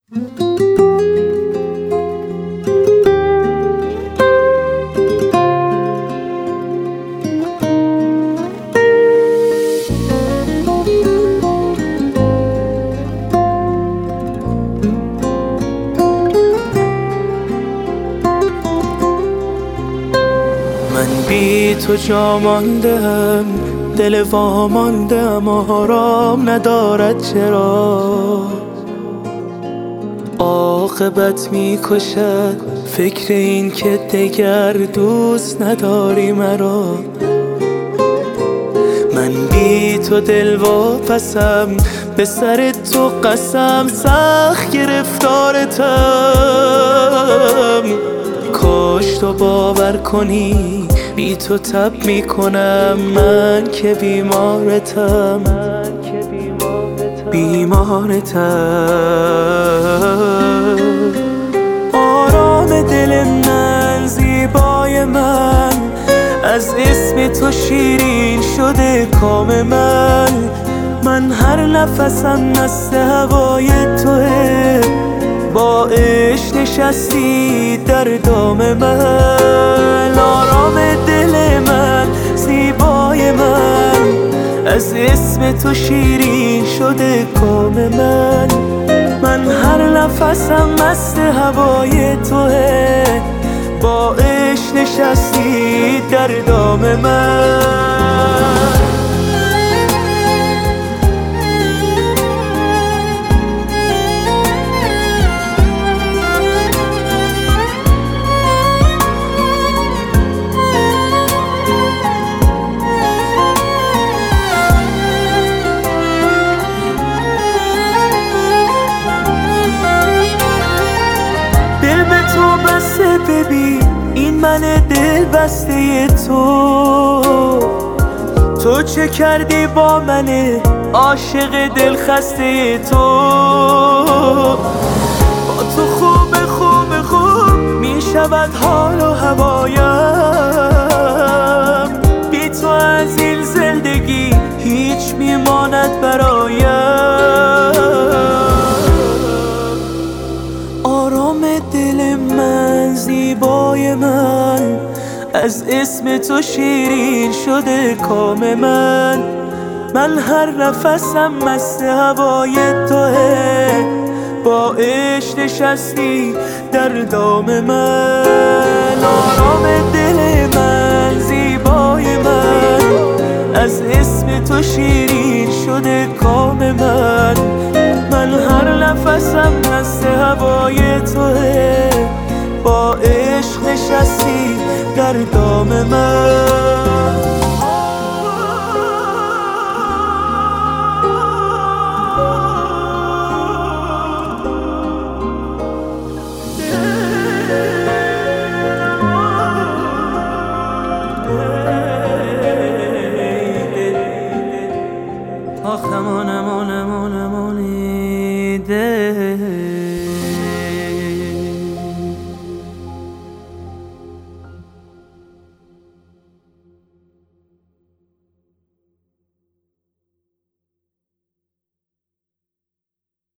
من بی تو جا ماندم، دل واماندم، آرام ندارد چرا؟ عاقبت می کشد فکر این که دگر دوست نداری مرا. من بی تو دل واپسم، به سر تو قسم سخت گرفتارتم. کاش تو باور کنی بی تو تب می کنم، من که بیمارتم. آرام دل من، زیبای من، از اسم تو شیرین شده کام من. من هر نفسم مست هوای توه، با عشق نشستی در دام من. آرام دل من، زیبای من، از اسم تو شیرین شده کام من. من هر نفسم مست هوای توه، با عشق نشستی در دام من. ببین این من دل بسته تو چه کردی با من عاشق دل خسته تو؟ با تو خوب می شود حال و هوایم. بی تو از این زندگی هیچ میماند برایم. آرام دل من، زیبای من، از اسم تو شیرین شده کام من. من هر نفسم مست هوای توه، با عشق نشستی در دام من. آرام دل من، زیبای من، از اسم تو شیرین شده کام من. من هر نفسم مست هوای توه، با عشق نشستی در دام من.